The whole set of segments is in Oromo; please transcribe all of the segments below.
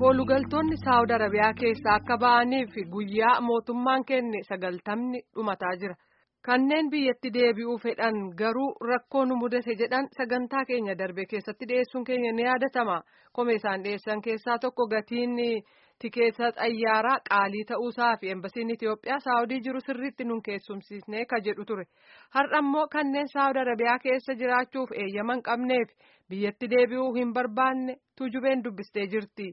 Koolugaltoonni Saawud Arabiyaa keessaa akka ba'aniif guyyaa mootummaan kenne 90 dhumataa jira. Kanneen biyyatti deebi'uu fedhan garuu rakkoo nu mudate jedhan sagantaa keenya darbe keessatti dhiyeessuun keenya ni yaadatama. Komee isaan dhiyeessan keessaa tokko gatiin tikeeta xayyaaraa qaalii ta'uusaa fi embasiin Itiyoophiyaa Saawudii jiru sirriitti nun keessumsiisnee ka jedhu ture. Har'a immoo kanneen Saawud Arabiyaa keessa jiraachuuf eeyyama hin qabneef biyyatti deebi'uu hin barbaanne Tujubeen dubbistee jirti.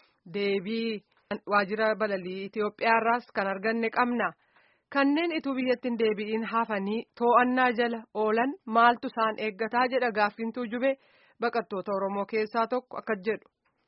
Deebii waajjira balalii Itiyoophiyaarraas kan arganne qabna. Kanneen ituu biyyattiin deebi'iin hafanii to'annaa jala oolan maaltu isaan eeggataa jedha gaaffiin Tujubee baqattoota Oromoo keessaa tokko akka jedhu.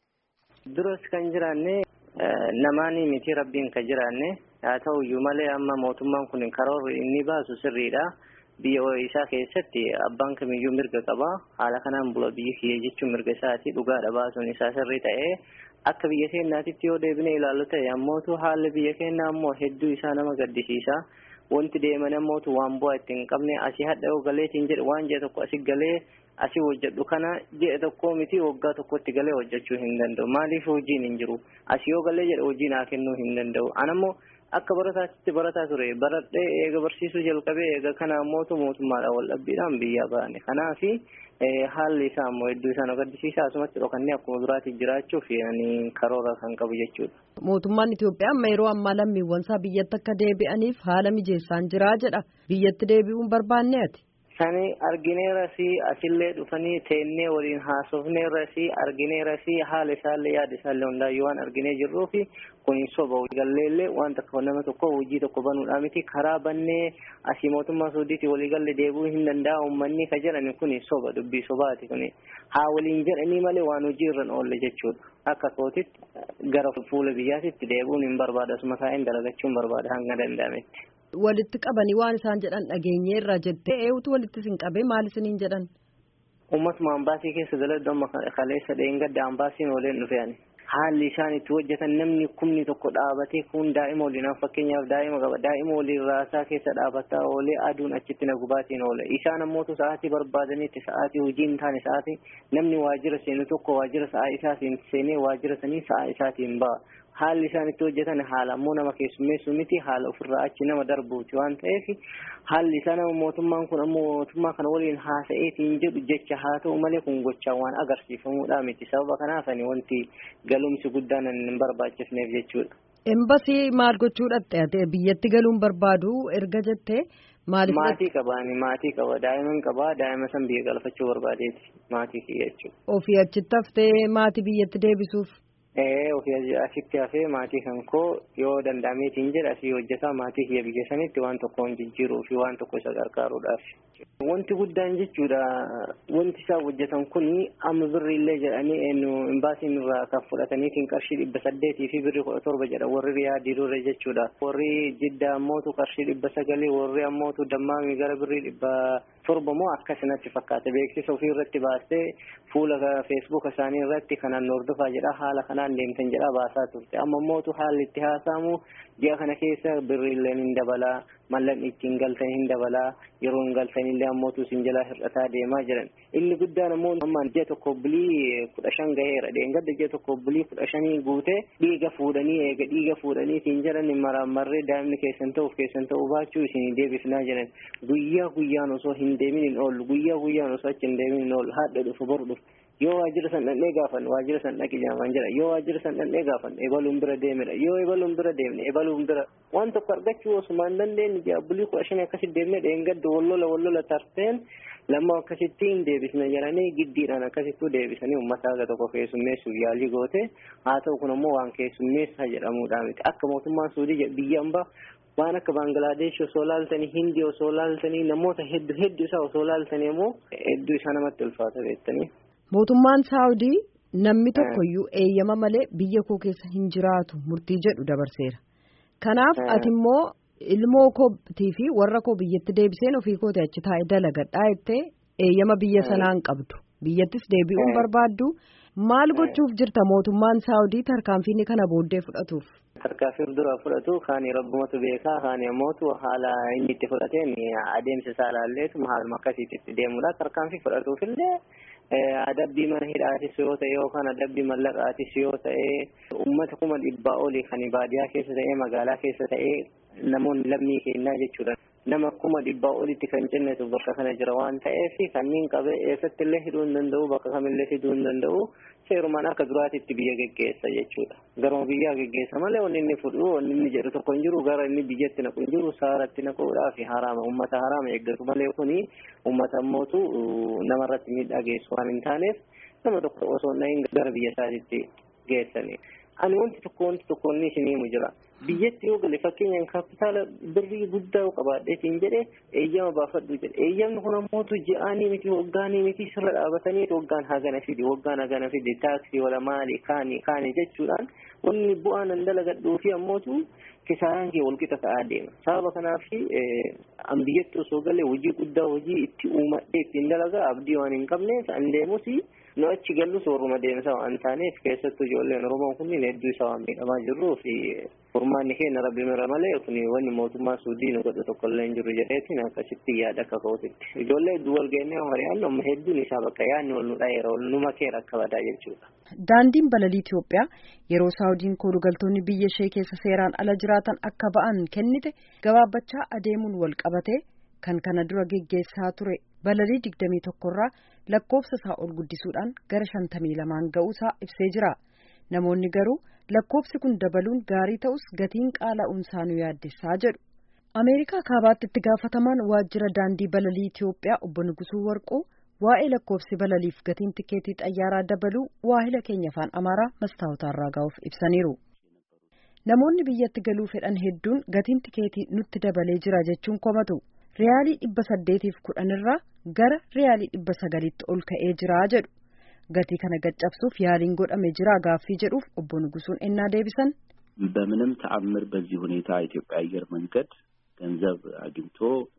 Duras kan jiraanne namaanii miti rabbiin kan jiraanne haa ta'uyyuu malee amma mootummaan kun karoora inni baasu sirriidha. Biyya isaa keessatti abbaan kamiyyuu mirga qaba. Haala kanaan bula biyyi kiyya jechuun mirga isaati dhugaadha baasuun isaa sirrii ta'ee. Akka biyya keenyaatitti yoo deebine ilaallu ta'e ammootu haalli biyya keenyaa ammoo hedduu isaa nama gaddisiisa. Wanti deeman ammootu waan bu'aa itti hin qabne asii hadha yoo galeetiin jedhe waan ji'a tokko asii galee asii hojjedhu kana ji'a tokkoo miti waggaa tokkotti galee hojjechuu hin danda'u. Maaliif hojiin hin jiru? Asii yoo galee jedhe hojii naa kennuu hin danda'u. Anammoo akka barataatti barataa ture. Baradhee eega barsiisuu jalqabee eega kana ammootu mootummaadhaan wal dhabbiidhaan biyya baane. Kanaafi haalli isaa ammoo hedduu isaan gaddisiisa asumatti dhokannee akkuma duraatti jiraachuuf karoora kan qabu jechuudha. Mootummaan Itiyoophiyaa amma yeroo ammaa lammiiwwan isaa biyyatti akka deebi'aniif haala mijeessaan jira jedha. Biyyatti deebi'uun barbaanne ati? Sani argineerasi asillee dhufanii teennee waliin haasofneerasi argineerasi haala isaallee yaada isaallee hundaayyuu waan arginee jirruufi kun soba galleellee waan takka nama tokko hojii tokko banuudhaa miti karaa bannee asii mootummaa Suudiitti waliigalle deebi'uu hin danda'a uummanni ka jedhani kun soba dubbii sobaati kun haa waliin jedhanii malee waan hojii irra oolle jechuudha. Akka kootitti gara fuula biyyaatitti deebi'uun hin barbaada asuma taa'een dalagachuun barbaada hanga danda'ametti. Walitti qabanii waan isaan jedhan dhageenye irra jettee eewutu walitti sin qabee maal isiniin jedhan? Uummatuma ambaasii keessa daladdu amma kaleessa dheengadda ambaasiin waliin dhufeani. Haalli isaan itti hojjetan namni kumni tokko dhaabatee kun daa'ima waliin fakkeenyaaf daa'ima qaba daa'ima waliin raasaa keessa dhaabataa oolee aduun achitti nagubaatiin oole. Isaan ammootu sa'aatii barbaadanitti sa'aatii hojiin taane sa'aatii namni waajjira seenu tokko waajjira sa'aa isaatiin seenee waajjira sanii sa'aa isaatiin ba'a. Haalli isaan itti hojjetan haala ammoo nama keessummeessu miti haala ofirraa achi nama darbuuti waan ta'eef haalli isaa nama mootummaan kun ammoo mootummaa kana waliin haasa'eetiin jedhu jecha haa ta'u malee kun gochaa waan agarsiifamuudha miti sababa kanaafani wanti galumsi guddaan hin barbaachifneef jechuudha. Embasii maal gochuudhaatti biyyatti galuun barbaadu erga jettee maaliif? Maatii qaba daa'imman qaba daa'ima san biyya galfachuu barbaadeeti maatii jechuudha. Ofii achitti haftee maatii biyyatti deebisuuf? Ofii asitti hafee maatii kan koo yoo danda'ameetiin jedha asii hojjetaa maatii kiyya biyya sanitti waan tokko jijjiiruu fi waan tokko isa gargaaruudhaaf. Wanti guddaan jechuudha wanti isaan hojjetan kuni amma birri illee jedhanii imbaasiin irraa kan fudhataniitiin qarshii 800 fi birri 17 jedha warri Riyaadii dure jechuudha. Warri Jiddaa ammootu qarshii 900 warri ammootu Dammaamii gara birri 700 moo akkasinatti fakkaata beeksisa ofii irratti baastee fuula Facebook isaanii irratti kanaan hordofaa jedha haala kanaan deemtan jedha baasaa turte. Amma ammootu haalli itti haasa'amu ji'a kana keessa birri illee hin dabalaa mallan ittiin galtan hin dabalaa yeroo hin galtan illee ammootu sin jalaa hir'ataa deemaa jiran. Inni guddaan ammoo amma ji'a tokko bilii 15 gaheera dheengadda ji'a tokko bilii 15 guute dhiiga fuudhanii siin jedhan maraamarree daa'imni keessan ta'uu baachuu isin deebifnaa jiran guyyaan osoo hin deemin hin oollu guyyaan osoo achi hin deemin hin oollu haadha dhufu boru dhufu. Yoo waajjira san dhannee gaafan waajjira san dhaqi jaamaan jira yoo waajjira san dhannee gaafan ebaluun bira deemedha yoo ebaluun bira deemne ebaluun bira waan tokko argachuu osumaan dandeenye jaabulii 15 akkasitti deemnee dheengadda wallola tarteen lamma akkasitti hin deebisna jedhanii giddiidhaan akkasittuu deebisanii uummata haga tokko keessummeessuuf yaalii goote haa ta'u kun ammoo waan keessummeessaa jedhamuudha miti akka mootummaan Suudii biyya hambaa waan akka Baangilaadesh osoo laaltanii Hindii osoo laaltanii namoota hedduu isaa osoo laaltanii ammoo hedduu isaa namatti ulfaata beektanii. Mootummaan Saawudii namni tokkoyyuu eeyyama malee biyya koo keessa hin jiraatu murtii jedhu dabarseera. Kanaaf ati immoo ilmoo kootii fi warra koo biyyatti deebiseen ofii kooti achi taa'ee dalagadhaa jettee eeyyama biyya sanaan qabdu. Biyyattis deebi'uun barbaaddu maal gochuuf jirta mootummaan Saawudii tarkaanfiin kana booddee fudhatuuf? tarkaanfii dura fudhatu kaani rabbumatu beekaa kaani ammoo haala inni itti fudhateen adeemsa isaa ilaalleetu haaluma akkasiitti itti deemudha. Tarkaanfii fudhatuufillee adabbii mana hidhaatis yoo ta'e yookaan adabbii mallaqaatis yoo ta'e uummata 100 olii kan baadiyyaa keessa ta'e magaalaa keessa ta'e namoonni lammii kennaa jechuudha. Nama 100 olitti kan jennetu bakka kana jira waan ta'eef kanneen qabee eessatti illee hidhuu hin danda'u bakka kamillee hidhuu hin danda'u seerumaan akka duraatitti biyya geggeessa jechuudha. Garuu biyya geggeessa malee wanni inni fudhu wanni inni jedhu tokko hin jiru gara inni biyyatti naqu hin jiru saaratti naquudhaaf haraama uummata haraama eeggatu malee kuni uummata ammootu namarratti miidhaa geessu waan hin taaneef nama tokko osoo hin gara biyya isaatiitti geessani. Ani wanti tokko inni isiniimu jira. Biyyatti yoo gale fakkeenyaan kaapitaala birrii guddaa qabaadheetiin jedhee eeyyama baafadhu jedhe. Eeyyamni kun ammootu ji'aanii miti waggaanii miti sirra dhaabatanii waggaan hagana fidi taaksii wala maali kaani jechuudhaan wanni bu'aan an dalagadhuu fi ammootu kisaaraan kee walqixa ta'aa deema. Sababa kanaaf an biyyatti osoo galee hojii guddaa hojii itti uumadhee ittiin dalagaa abdii waan hin qabneef an deemusi nu achi gallu sooruma deemsa waan taaneef keessattuu ijoolleen Oromoo kunniin hedduu isaa waan miidhamaa jirruu fi furmaanni keenya rabbi mira malee kun wanni mootummaa Suudii nu godhu tokko illee hin jiru jedheetiin akkasitti yaada akka ka'uutti. Ijoollee hedduu wal geenyee hori'aan amma hedduun isaa bakka yaadni wal nu dhayeera wal nu makeera akka badaa jechuudha. Daandiin balalii Itoophiyaa yeroo Saawudiin koolugaltoonni biyya ishee keessa seeraan ala jiraatan akka ba'an kennite gabaabbachaa adeemuun wal qabate kan kana dura geggeessaa ture balalii 21 irraa lakkoofsa isaa ol guddisuudhaan gara 52 ga'uusaa ibsee jira. Namoonni garuu lakkoofsi kun dabaluun gaarii ta'us gatiin qaala'uunsaa nu yaaddessaa jedhu. Ameerikaa kaabaatti itti gaafatamaan waajjira daandii balalii Itoophiyaa obbo Nugusuu Warquu waa'ee lakkoofsi balaliif gatiin tikeetii xayyaaraa dabaluu waahila keenya afaan Amaaraa Mastaawotaa Arraagaa'uuf ibsaniiru. Namoonni biyyatti galuu fedhan hedduun gatiin tikeetii nutti dabalee jira jechuun komatu. Riyaalii 810 irraa gara riyaalii 900tti ol ka'ee jira jedhu. Gatii kana gaccabsuuf yaaliin godhame jira gaaffii jedhuuf obbo Nugusuun ennaa deebisan. በምንም ተአምር በዚህ ሁኔታ ኢትዮጵያ አየር መንገድ ገንዘብ አግኝቶ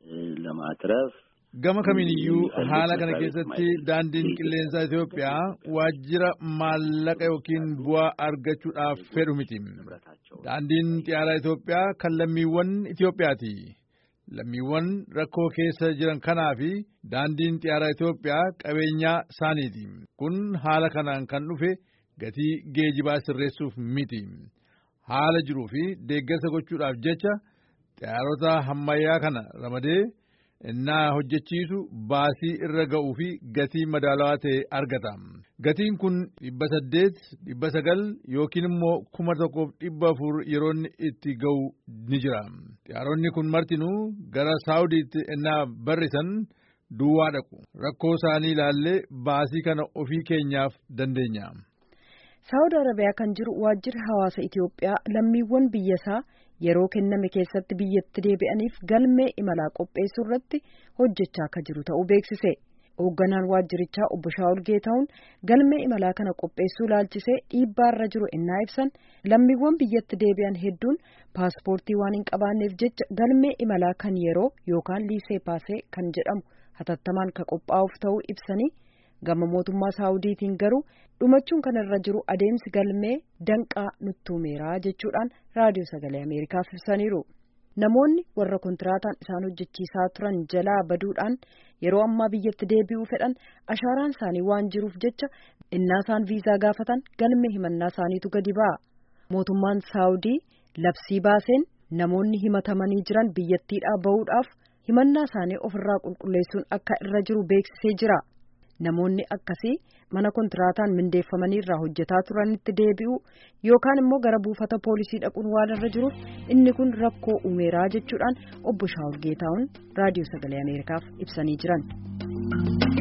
ለማትረፍ gama kamiiniyyuu haala kana keessatti daandiin qilleensaa Itoophiyaa waajjira maallaqa yookiin bu'aa argachuudhaaf fedhu miti. Daandiin xiyyaaraa Itoophiyaa kan lammiiwwan Itoophiyaati. Lammiiwwan rakkoo keessa jiran kanaa fi daandiin xiyyaaraa Itoophiyaa qabeenyaa isaaniiti. Kun haala kanaan kan dhufe gatii geejibaa sirreessuuf miti. Haala jiruu fi deeggarsa gochuudhaaf jecha xiyyaarota ammayyaa kana ramadee innaa hojjechiisu baasii irra ga'uu fi gatii madaalawaa ta'e argata. Gatiin kun 800, 900 yookiin immoo 1,400 yeroo itti ga'u ni jira. Xiyyaaronni kun martinuu gara Saawudiitti innaa barrisan duwwaa dhaqu. Rakkoo isaanii ilaallee baasii kana ofii keenyaaf dandeenya. Saawudi Arabiyaa kan jiru waajjirri hawaasa Itoophiyaa lammiiwwan biyyasaa yeroo kenname keessatti biyyatti deebi'aniif galmee imalaa qopheessuu irratti hojjechaa akka jiru ta'uu beeksise. Hoogganaan waajjirichaa obbo Shaawul Geetahuun galmee imalaa kana qopheessuu ilaalchisee dhiibbaarra jiru innaa ibsan lammiiwwan biyyatti deebi'an hedduun paaspoortii waan hin qabaanneef jecha galmee imalaa kan yeroo yookaan liisee paasee kan jedhamu hatattamaan ka qophaa'uuf ta'uu ibsanii gama mootummaa Saawudiitiin garuu dhumachuun kanarra jiru adeemsi galmee danqaa nuttuumeeraa jechuudhaan raadiyoo sagalee Ameerikaaf ibsaniiru. Namoonni warra kontiraataan isaan hojjechiisaa turan jalaa baduudhaan yeroo ammaa biyyatti deebi'uu fedhan ashaaraan isaanii waan jiruuf jecha innaa isaan viizaa gaafatan galmee himannaa isaaniitu gadi ba'a. Mootummaan Saawudii labsii baaseen namoonni himatamanii jiran biyyattiidhaa bahuudhaaf himannaa isaanii ofirraa qulqulleessuun akka irra jiru beeksisee jira. Namoonni akkasii mana kontiraataan mindeeffamanii irraa hojjetaa turanitti deebi'u yookaan immoo gara buufata poolisii dhaquun waan irra jiruuf inni kun rakkoo uumeeraa jechuudhaan obbo Shaawul Geetahuun raadiyoo sagalee Ameerikaaf ibsanii jiran.